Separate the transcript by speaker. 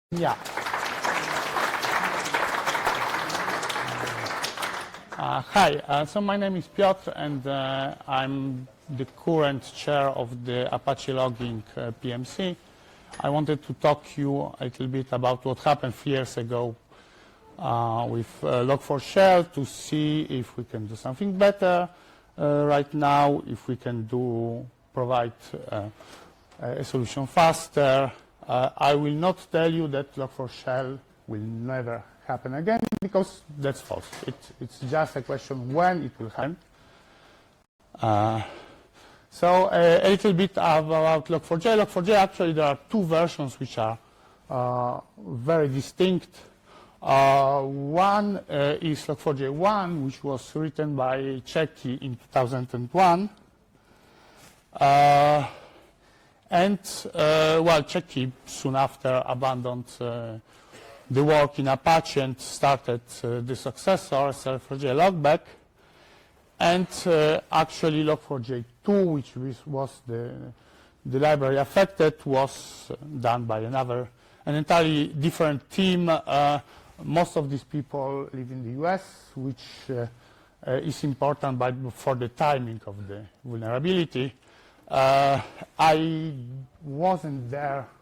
Speaker 1: Yeah. Hi, so my name is Piotr, and I'm the current chair of the Apache Logging PMC. I wanted to talk to you a little bit about what happened 3 years ago with Log4Shell to see if we can do something better right now, if we can provide a solution faster. I will not tell you that Log4Shell will never happen again, because that's false. It's just a question when it will happen. So a little bit about Log4j. Log4j, actually, there are two versions which are very distinct. One is Log4j 1, which was written by Czeki in 2001. Well, Czeki soon after abandoned the work in Apache and started the successor, Log4j Logback. And actually Log4j 2, which was the library affected, was done by an entirely different team. Most of these people live in the US, which is important for the timing of the vulnerability. I wasn't there